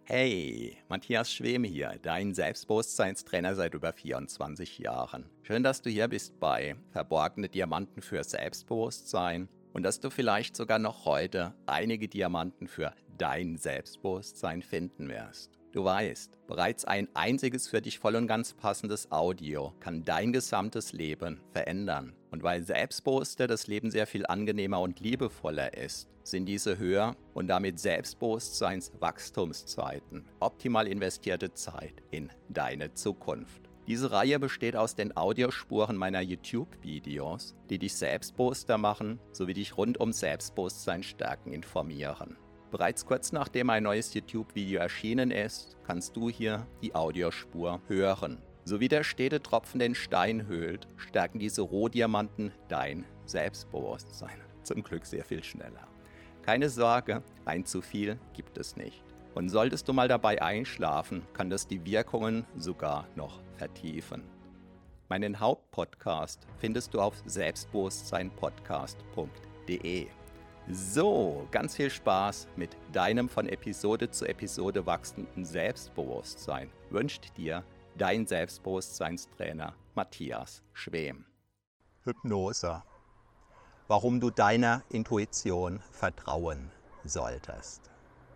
Hey, Matthias Schwem hier, dein Selbstbewusstseinstrainer seit über 24 Jahren. Schön, dass du hier bist bei Verborgene Diamanten für Selbstbewusstsein und dass du vielleicht sogar noch heute einige Diamanten für dein Selbstbewusstsein finden wirst. Du weißt, bereits ein einziges für dich voll und ganz passendes Audio kann dein gesamtes Leben verändern. Und weil Selbstbewusster das Leben sehr viel angenehmer und liebevoller ist, sind diese Höher- und damit Selbstbewusstseinswachstumszeiten optimal investierte Zeit in deine Zukunft. Diese Reihe besteht aus den Audiospuren meiner YouTube-Videos, die dich selbstbewusster machen, sowie dich rund um Selbstbewusstsein stärken informieren. Bereits kurz nachdem ein neues YouTube-Video erschienen ist, kannst du hier die Audiospur hören. So wie der stete Tropfen den Stein höhlt, stärken diese Rohdiamanten dein Selbstbewusstsein. Zum Glück sehr viel schneller. Keine Sorge, ein zu viel gibt es nicht. Und solltest du mal dabei einschlafen, kann das die Wirkungen sogar noch vertiefen. Meinen Hauptpodcast findest du auf selbstbewusstseinpodcast.de. So, ganz viel Spaß mit deinem von Episode zu Episode wachsenden Selbstbewusstsein wünscht dir dein Selbstbewusstseinstrainer Matthias Schwem. Hypnose. Warum du deiner Intuition vertrauen solltest.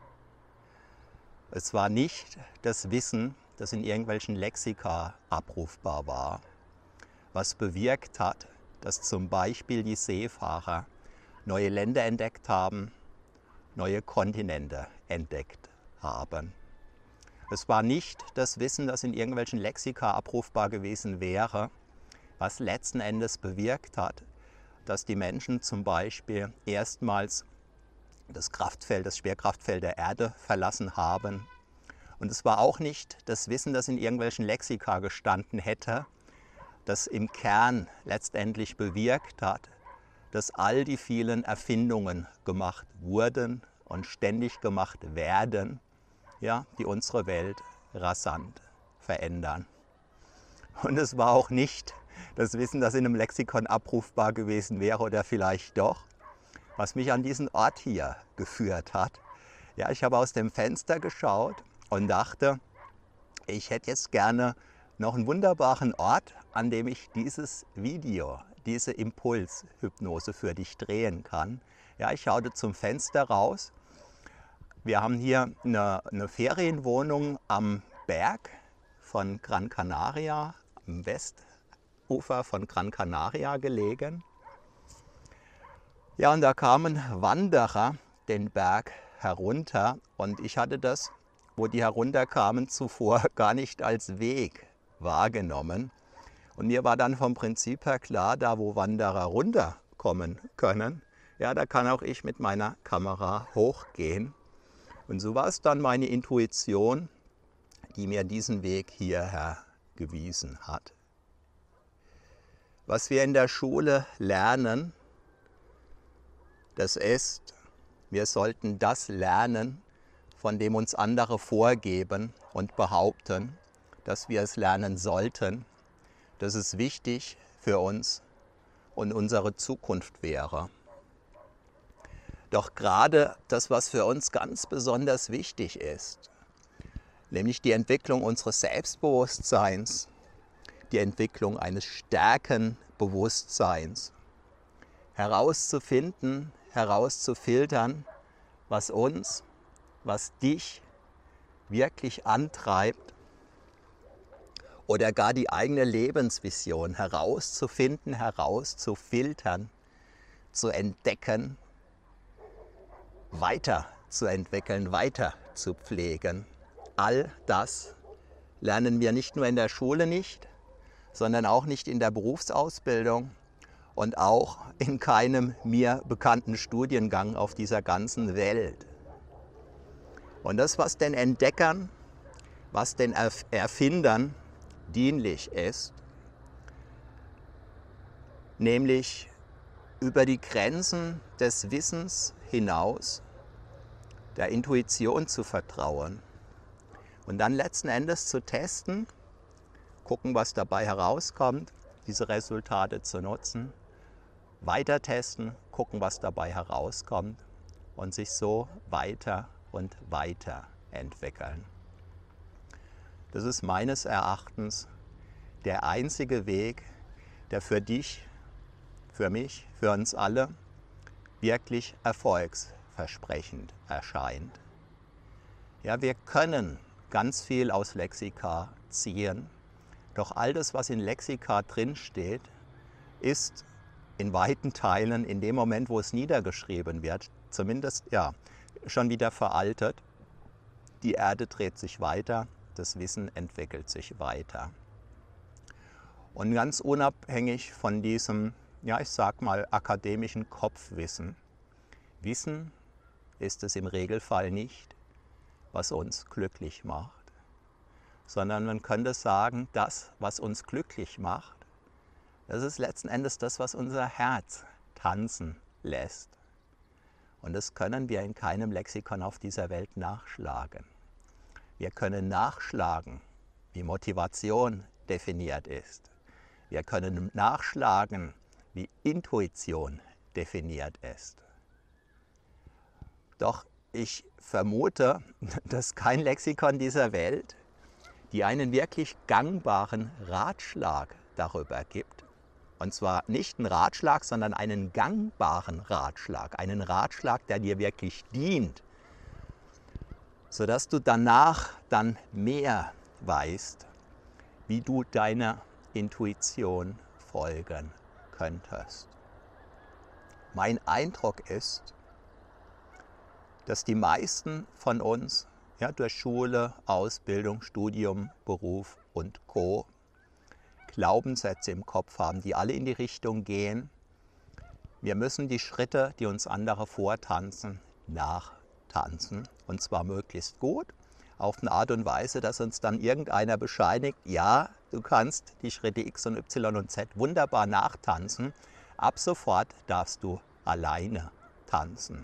Es war nicht das Wissen, das in irgendwelchen Lexika abrufbar war, was bewirkt hat, dass zum Beispiel die Seefahrer neue Länder entdeckt haben, neue Kontinente entdeckt haben. Es war nicht das Wissen, das in irgendwelchen Lexika abrufbar gewesen wäre, was letzten Endes bewirkt hat, dass die Menschen zum Beispiel erstmals das Schwerkraftfeld der Erde verlassen haben. Und es war auch nicht das Wissen, das in irgendwelchen Lexika gestanden hätte, das im Kern letztendlich bewirkt hat, dass all die vielen Erfindungen gemacht wurden und ständig gemacht werden, ja, die unsere Welt rasant verändern. Und es war auch nicht das Wissen, das in einem Lexikon abrufbar gewesen wäre oder vielleicht doch, was mich an diesen Ort hier geführt hat. Ja, ich habe aus dem Fenster geschaut und dachte, ich hätte jetzt gerne noch einen wunderbaren Ort, an dem ich dieses Video, diese Impulshypnose für dich drehen kann. Ja, ich schaute zum Fenster raus. Wir haben hier eine Ferienwohnung am Berg von Gran Canaria, am Westufer von Gran Canaria gelegen. Ja, und da kamen Wanderer den Berg herunter und ich hatte das, wo die herunterkamen, zuvor gar nicht als Weg wahrgenommen. Und mir war dann vom Prinzip her klar, da wo Wanderer runterkommen können, ja, da kann auch ich mit meiner Kamera hochgehen. Und so war es dann meine Intuition, die mir diesen Weg hierher gewiesen hat. Was wir in der Schule lernen, das ist, wir sollten das lernen, von dem uns andere vorgeben und behaupten, dass wir es lernen sollten. Das ist wichtig für uns und unsere Zukunft wäre. Doch gerade das, was für uns ganz besonders wichtig ist, nämlich die Entwicklung unseres Selbstbewusstseins, die Entwicklung eines starken Bewusstseins, herauszufinden, herauszufiltern, was uns, was dich wirklich antreibt oder gar die eigene Lebensvision herauszufinden, herauszufiltern, zu entdecken, weiterzuentwickeln, weiter zu pflegen. All das lernen wir nicht nur in der Schule nicht, sondern auch nicht in der Berufsausbildung und auch in keinem mir bekannten Studiengang auf dieser ganzen Welt. Und das, was den Entdeckern, was den Erfindern dienlich ist, nämlich über die Grenzen des Wissens hinaus der Intuition zu vertrauen und dann letzten Endes zu testen, gucken, was dabei herauskommt, diese Resultate zu nutzen, weiter testen, gucken, was dabei herauskommt und sich so weiter und weiter entwickeln. Das ist meines Erachtens der einzige Weg, der für dich, für mich, für uns alle wirklich erfolgsversprechend erscheint. Ja, wir können ganz viel aus Lexika ziehen, doch all das, was in Lexika drinsteht, ist in weiten Teilen in dem Moment, wo es niedergeschrieben wird, zumindest ja, schon wieder veraltet. Die Erde dreht sich weiter, das Wissen entwickelt sich weiter. Und ganz unabhängig von diesem, ja, ich sag mal, akademischen Kopfwissen, Wissen ist es im Regelfall nicht, was uns glücklich macht, sondern man könnte sagen, das, was uns glücklich macht, das ist letzten Endes das, was unser Herz tanzen lässt. Und das können wir in keinem Lexikon auf dieser Welt nachschlagen. Wir können nachschlagen, wie Motivation definiert ist. Wir können nachschlagen, wie Intuition definiert ist. Doch ich vermute, dass kein Lexikon dieser Welt die einen wirklich gangbaren Ratschlag darüber gibt. Und zwar nicht einen Ratschlag, sondern einen gangbaren Ratschlag. Einen Ratschlag, der dir wirklich dient, sodass du danach dann mehr weißt, wie du deiner Intuition folgen könntest. Mein Eindruck ist, dass die meisten von uns ja, durch Schule, Ausbildung, Studium, Beruf und Co. Glaubenssätze im Kopf haben, die alle in die Richtung gehen, wir müssen die Schritte, die uns andere vortanzen, nachtanzen. Und zwar möglichst gut, auf eine Art und Weise, dass uns dann irgendeiner bescheinigt, ja, du kannst die Schritte X und Y und Z wunderbar nachtanzen, ab sofort darfst du alleine tanzen.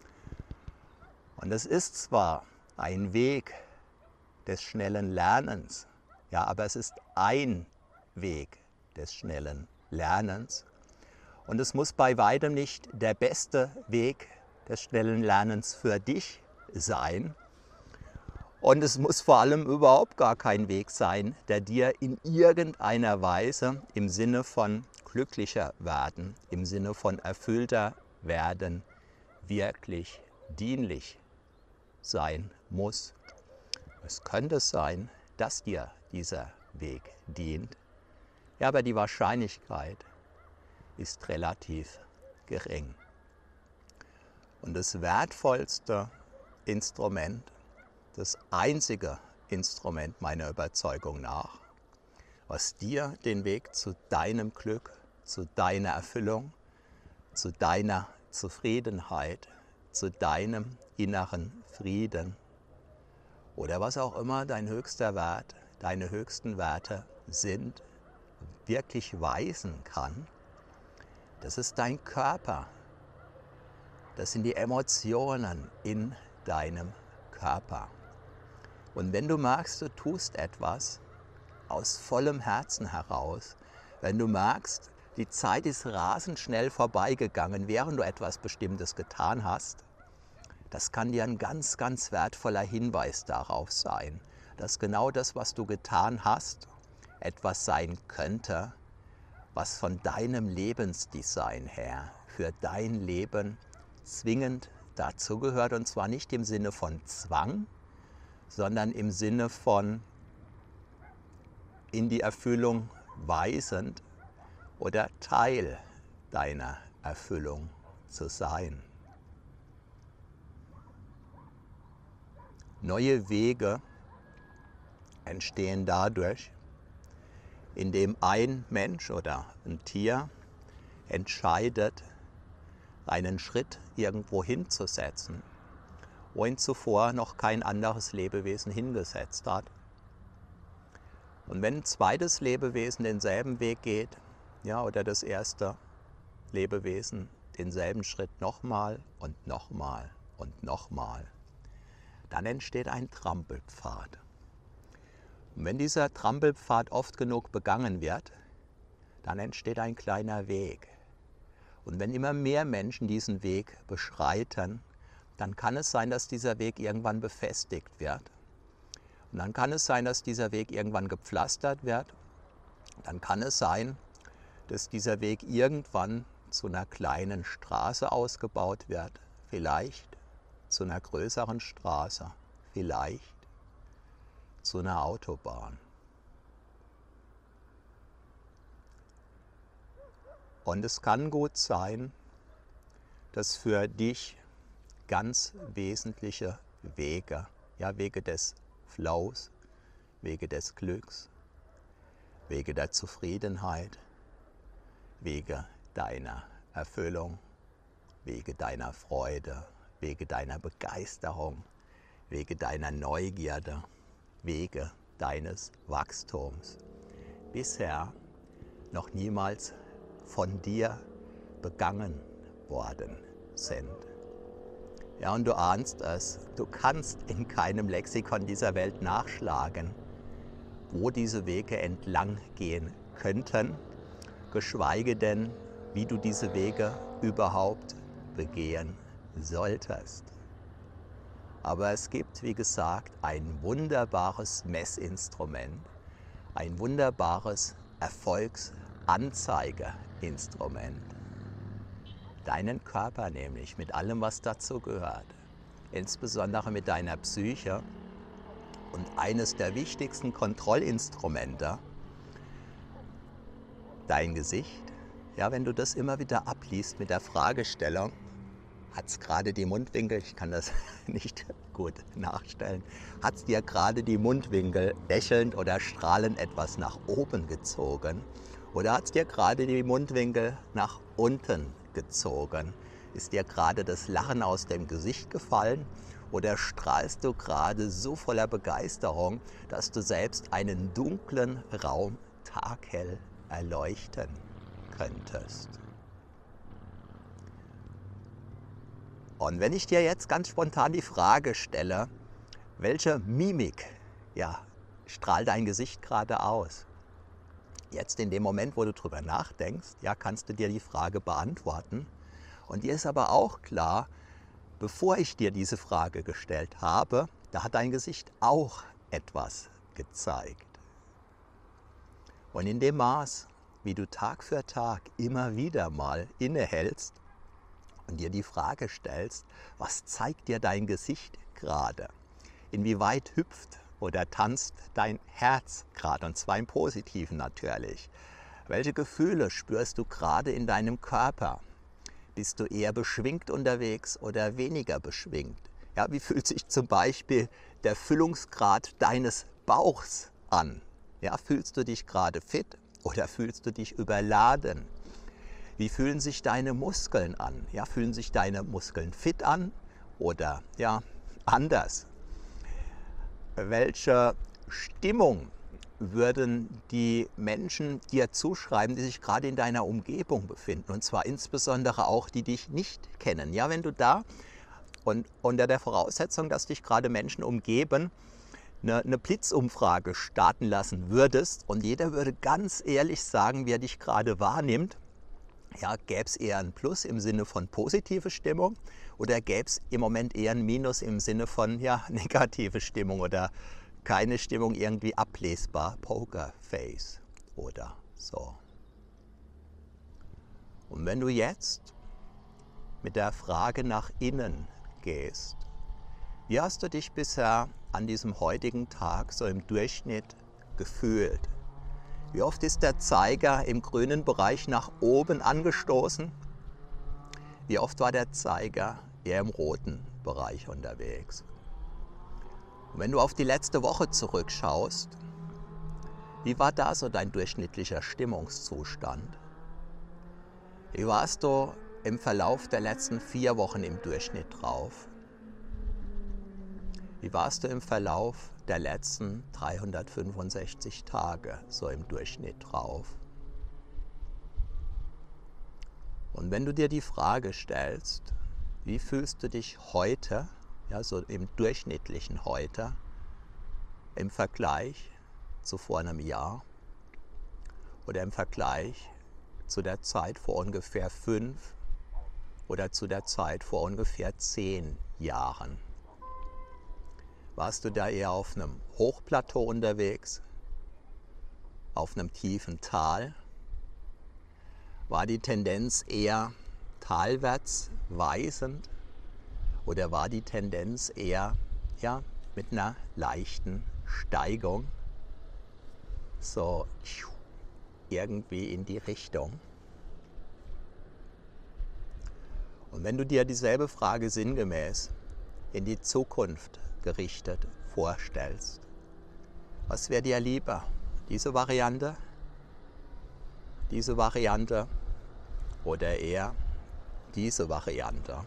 Und es ist zwar ein Weg des schnellen Lernens, ja, aber es ist ein Weg des schnellen Lernens. Und es muss bei weitem nicht der beste Weg des schnellen Lernens für dich sein. Und es muss vor allem überhaupt gar kein Weg sein, der dir in irgendeiner Weise im Sinne von glücklicher werden, im Sinne von erfüllter werden, wirklich dienlich sein muss. Es könnte sein, dass dir dieser Weg dient, ja, aber die Wahrscheinlichkeit ist relativ gering. Und das wertvollste Instrument, das einzige Instrument meiner Überzeugung nach, was dir den Weg zu deinem Glück, zu deiner Erfüllung, zu deiner Zufriedenheit, zu deinem inneren Frieden oder was auch immer dein höchster Wert, deine höchsten Werte sind, wirklich weisen kann, das ist dein Körper. Das sind die Emotionen in deinem Körper. Und wenn du merkst, du tust etwas aus vollem Herzen heraus, wenn du merkst, die Zeit ist rasend schnell vorbeigegangen, während du etwas Bestimmtes getan hast, das kann dir ein ganz, ganz wertvoller Hinweis darauf sein, dass genau das, was du getan hast, etwas sein könnte, was von deinem Lebensdesign her für dein Leben zwingend dazugehört. Und zwar nicht im Sinne von Zwang, sondern im Sinne von in die Erfüllung weisend oder Teil deiner Erfüllung zu sein. Neue Wege entstehen dadurch, indem ein Mensch oder ein Tier entscheidet, einen Schritt irgendwo hinzusetzen, wo ihn zuvor noch kein anderes Lebewesen hingesetzt hat. Und wenn ein zweites Lebewesen denselben Weg geht, ja, oder das erste Lebewesen denselben Schritt nochmal und nochmal und nochmal, dann entsteht ein Trampelpfad. Und wenn dieser Trampelpfad oft genug begangen wird, dann entsteht ein kleiner Weg. Und wenn immer mehr Menschen diesen Weg beschreiten, dann kann es sein, dass dieser Weg irgendwann befestigt wird. Und dann kann es sein, dass dieser Weg irgendwann gepflastert wird. Dann kann es sein, dass dieser Weg irgendwann zu einer kleinen Straße ausgebaut wird. Vielleicht zu einer größeren Straße. Vielleicht zu einer Autobahn. Und es kann gut sein, dass für dich ganz wesentliche Wege, ja, Wege des Flows, Wege des Glücks, Wege der Zufriedenheit, Wege deiner Erfüllung, Wege deiner Freude, Wege deiner Begeisterung, Wege deiner Neugierde, Wege deines Wachstums bisher noch niemals von dir begangen worden sind. Ja, und du ahnst es, du kannst in keinem Lexikon dieser Welt nachschlagen, wo diese Wege entlang gehen könnten, geschweige denn, wie du diese Wege überhaupt begehen solltest. Aber es gibt, wie gesagt, ein wunderbares Messinstrument, ein wunderbares Erfolgsanzeigeinstrument. Deinen Körper nämlich, mit allem, was dazu gehört, insbesondere mit deiner Psyche. Und eines der wichtigsten Kontrollinstrumente, dein Gesicht. Ja, wenn du das immer wieder abliest mit der Fragestellung, hat es gerade die Mundwinkel, ich kann das nicht gut nachstellen, hat es dir gerade die Mundwinkel lächelnd oder strahlend etwas nach oben gezogen? Oder hat es dir gerade die Mundwinkel nach unten gezogen? Ist dir gerade das Lachen aus dem Gesicht gefallen? Oder strahlst du gerade so voller Begeisterung, dass du selbst einen dunklen Raum taghell erleuchten könntest? Und wenn ich dir jetzt ganz spontan die Frage stelle, welche Mimik, ja, strahlt dein Gesicht gerade aus? Jetzt in dem Moment, wo du drüber nachdenkst, ja, kannst du dir die Frage beantworten. Und dir ist aber auch klar, bevor ich dir diese Frage gestellt habe, da hat dein Gesicht auch etwas gezeigt. Und in dem Maß, wie du Tag für Tag immer wieder mal innehältst und dir die Frage stellst, was zeigt dir dein Gesicht gerade? Inwieweit hüpft oder tanzt dein Herz gerade? Und zwar im Positiven natürlich. Welche Gefühle spürst du gerade in deinem Körper? Bist du eher beschwingt unterwegs oder weniger beschwingt? Ja, wie fühlt sich zum Beispiel der Füllungsgrad deines Bauchs an? Ja, fühlst du dich gerade fit oder fühlst du dich überladen? Wie fühlen sich deine Muskeln an? Ja, fühlen sich deine Muskeln fit an oder ja, anders? Welche Stimmung würden die Menschen dir zuschreiben, die sich gerade in deiner Umgebung befinden? Und zwar insbesondere auch, die dich nicht kennen. Ja, wenn du da und unter der Voraussetzung, dass dich gerade Menschen umgeben, eine Blitzumfrage starten lassen würdest und jeder würde ganz ehrlich sagen, wie er dich gerade wahrnimmt, ja, gäbe es eher ein Plus im Sinne von positive Stimmung oder gäbe es im Moment eher ein Minus im Sinne von ja, negative Stimmung oder keine Stimmung irgendwie ablesbar, Pokerface oder so. Und wenn du jetzt mit der Frage nach innen gehst, wie hast du dich bisher an diesem heutigen Tag so im Durchschnitt gefühlt? Wie oft ist der Zeiger im grünen Bereich nach oben angestoßen? Wie oft war der Zeiger eher im roten Bereich unterwegs? Und wenn du auf die letzte Woche zurückschaust, wie war da so dein durchschnittlicher Stimmungszustand? Wie warst du im Verlauf der letzten 4 Wochen im Durchschnitt drauf? Wie warst du im Verlauf der letzten 365 Tage so im Durchschnitt drauf? Und wenn du dir die Frage stellst, wie fühlst du dich heute, ja, so im durchschnittlichen heute, im Vergleich zu vor einem Jahr oder im Vergleich zu der Zeit vor ungefähr 5 oder zu der Zeit vor ungefähr 10 Jahren? Warst du da eher auf einem Hochplateau unterwegs, auf einem tiefen Tal? War die Tendenz eher talwärts weisend oder war die Tendenz eher mit einer leichten Steigung so irgendwie in die Richtung? Und wenn du dir dieselbe Frage sinngemäß in die Zukunft gerichtet vorstellst, was wäre dir lieber? Diese Variante oder eher diese Variante?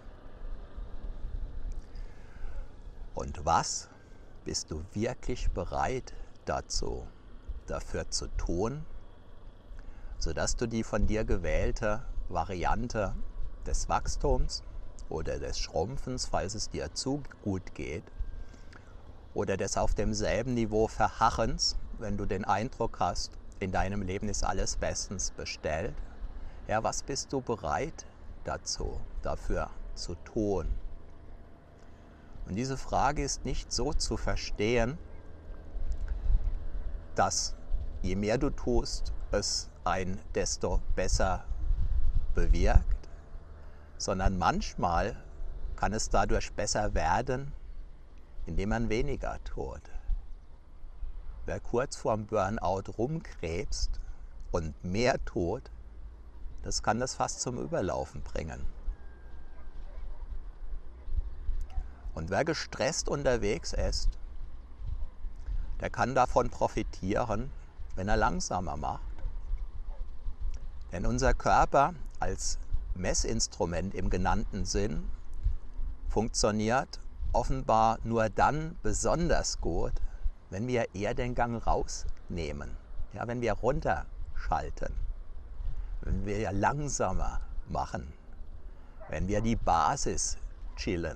Und was bist du wirklich bereit dafür zu tun, sodass du die von dir gewählte Variante des Wachstums oder des Schrumpfens, falls es dir zu gut geht, oder des auf demselben Niveau Verharrens, wenn du den Eindruck hast, in deinem Leben ist alles bestens bestellt. Ja, was bist du bereit dafür zu tun? Und diese Frage ist nicht so zu verstehen, dass je mehr du tust, es ein desto besser bewirkt, sondern manchmal kann es dadurch besser werden, indem man weniger tut. Wer kurz vorm Burnout rumkrebst und mehr tut, das kann das fast zum Überlaufen bringen. Und wer gestresst unterwegs ist, der kann davon profitieren, wenn er langsamer macht. Denn unser Körper als Messinstrument im genannten Sinn funktioniert offenbar nur dann besonders gut, wenn wir eher den Gang rausnehmen, ja, wenn wir runterschalten, wenn wir langsamer machen, wenn wir die Basis chillen.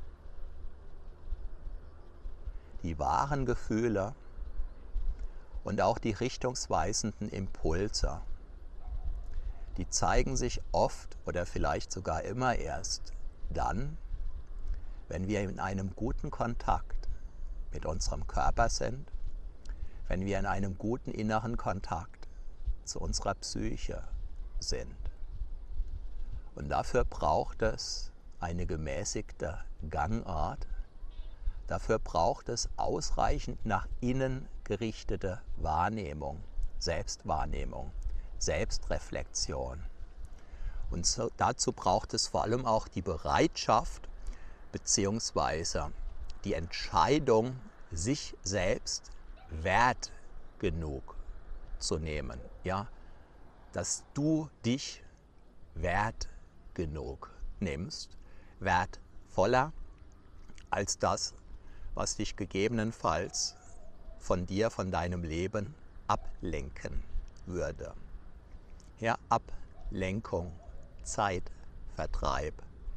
Die wahren Gefühle und auch die richtungsweisenden Impulse, die zeigen sich oft oder vielleicht sogar immer erst dann, wenn wir in einem guten Kontakt mit unserem Körper sind, wenn wir in einem guten inneren Kontakt zu unserer Psyche sind. Und dafür braucht es eine gemäßigte Gangart, dafür braucht es ausreichend nach innen gerichtete Wahrnehmung, Selbstwahrnehmung, Selbstreflexion. Und dazu braucht es vor allem auch die Bereitschaft bzw. die Entscheidung, sich selbst wert genug zu nehmen. Ja? Dass du dich wert genug nimmst, wertvoller als das, was dich gegebenenfalls von dir, von deinem Leben ablenken würde. Ja, Ablenkung, Zeitvertreib.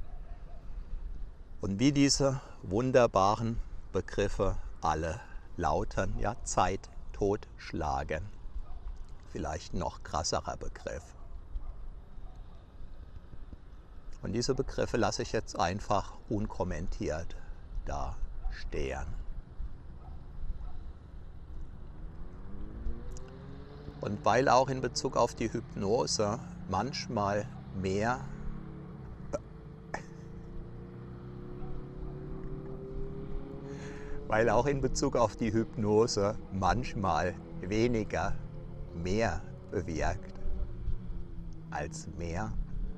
Und wie diese wunderbaren Begriffe alle lauten, ja, Zeit totschlagen. Vielleicht noch krasserer Begriff. Und diese Begriffe lasse ich jetzt einfach unkommentiert da stehen. Und weil auch in Bezug auf die Hypnose manchmal mehr weniger mehr bewirkt als mehr,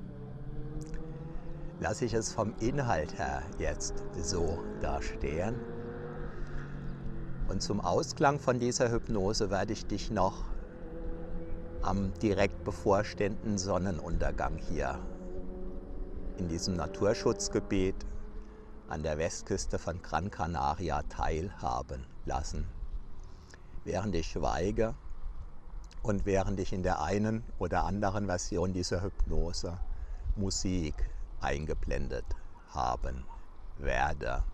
lasse ich es vom Inhalt her jetzt so dastehen. Und zum Ausklang von dieser Hypnose werde ich dich noch am direkt bevorstehenden Sonnenuntergang hier in diesem Naturschutzgebiet an der Westküste von Gran Canaria teilhaben lassen, während ich schweige und während ich in der einen oder anderen Version dieser Hypnose Musik eingeblendet haben werde.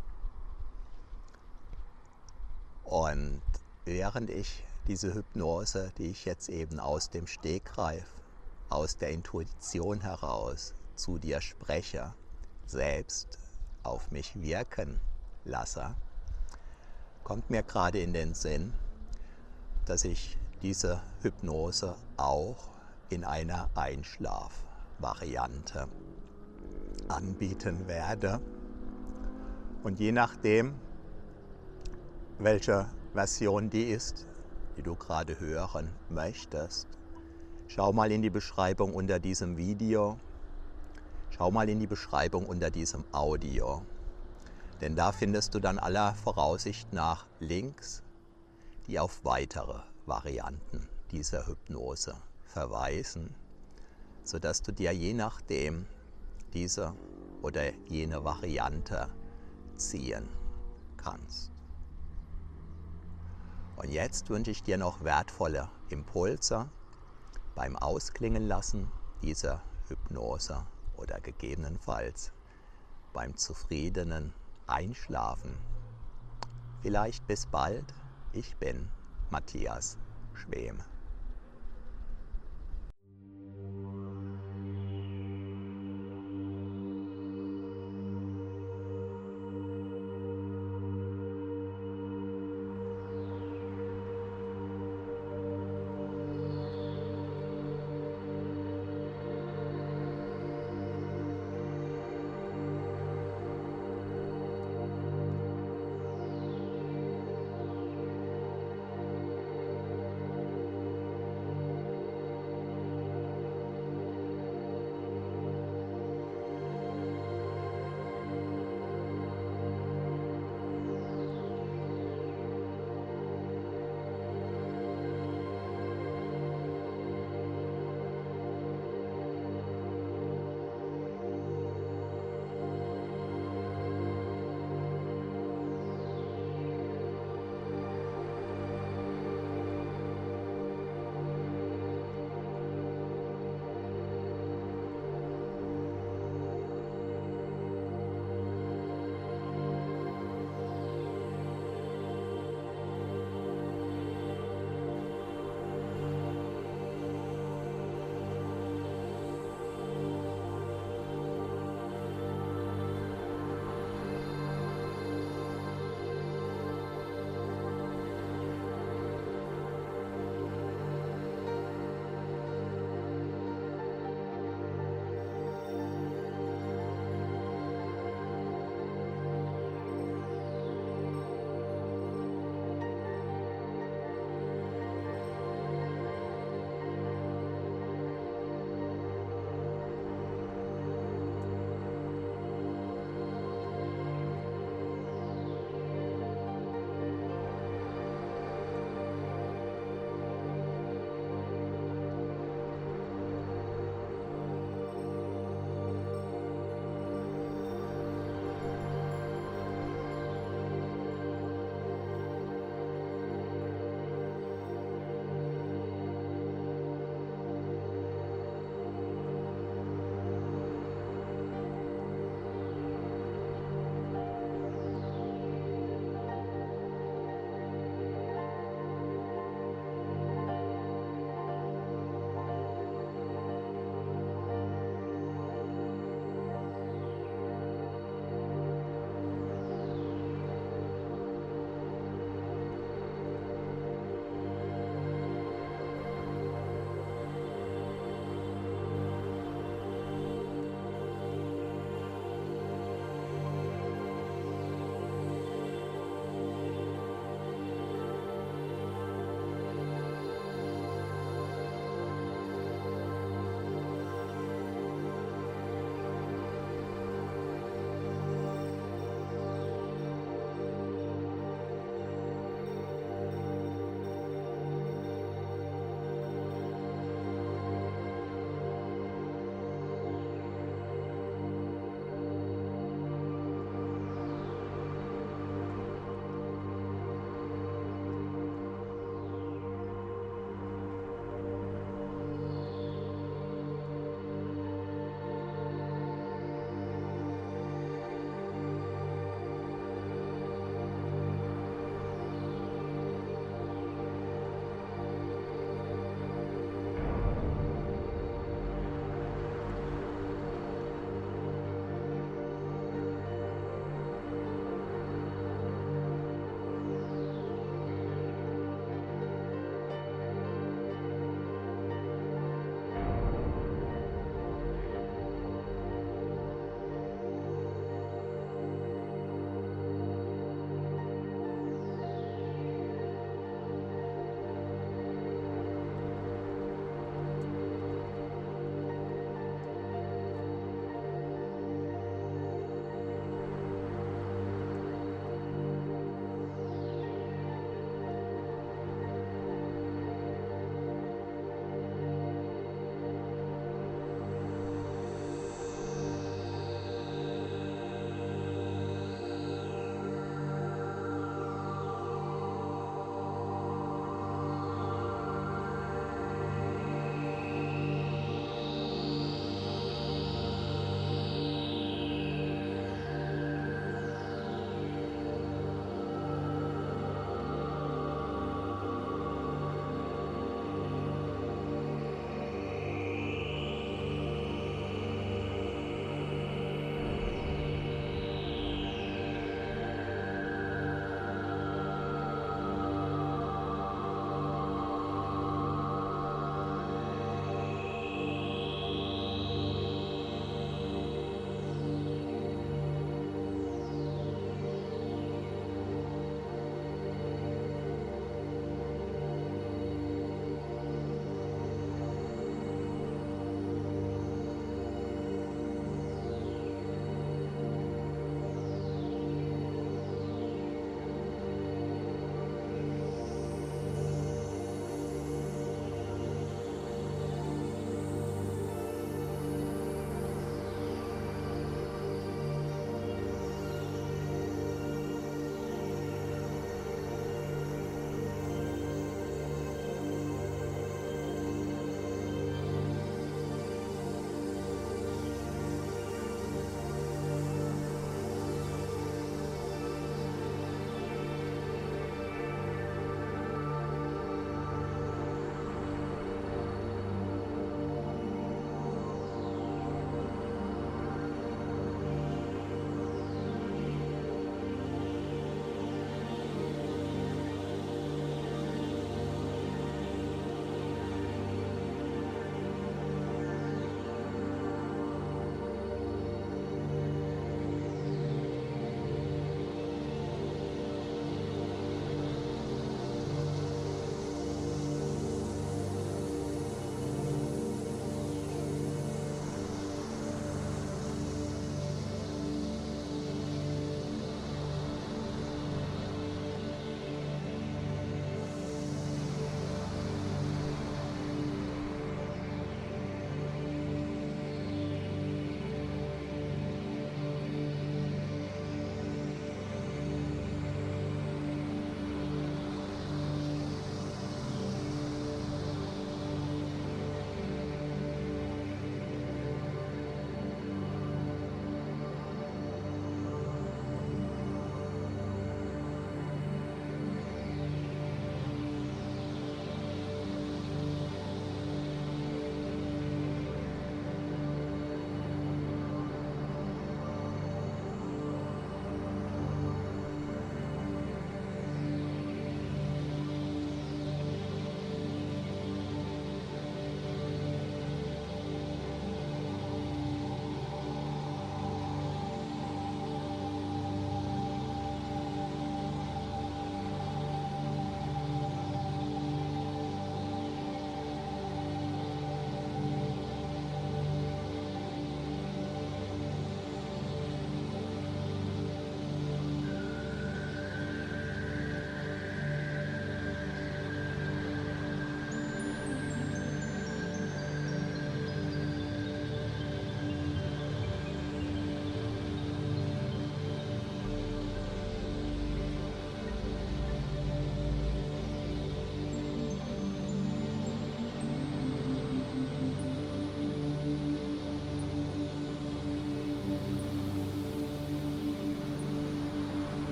Und während ich diese Hypnose, die ich jetzt eben aus dem Stegreif, aus der Intuition heraus zu dir spreche, selbst auf mich wirken lasse, kommt mir gerade in den Sinn, dass ich diese Hypnose auch in einer Einschlafvariante anbieten werde. Und je nachdem, welche Version die ist, die du gerade hören möchtest, schau mal in die Beschreibung unter diesem Video, schau mal in die Beschreibung unter diesem Audio, denn da findest du dann aller Voraussicht nach Links, die auf weitere Varianten dieser Hypnose verweisen, sodass du dir je nachdem diese oder jene Variante ziehen kannst. Und jetzt wünsche ich dir noch wertvolle Impulse beim Ausklingen lassen dieser Hypnose oder gegebenenfalls beim zufriedenen Einschlafen. Vielleicht bis bald. Ich bin Matthias Schwem.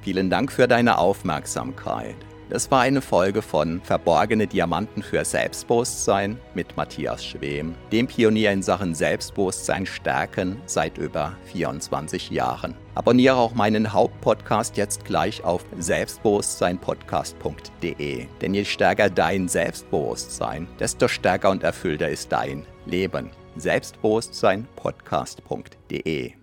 Vielen Dank für deine Aufmerksamkeit. Das war eine Folge von Verborgene Diamanten für Selbstbewusstsein mit Matthias Schwem, dem Pionier in Sachen Selbstbewusstsein stärken seit über 24 Jahren. Abonniere auch meinen Hauptpodcast jetzt gleich auf selbstbewusstseinpodcast.de. Denn je stärker dein Selbstbewusstsein, desto stärker und erfüllter ist dein Leben. Selbstbewusstseinpodcast.de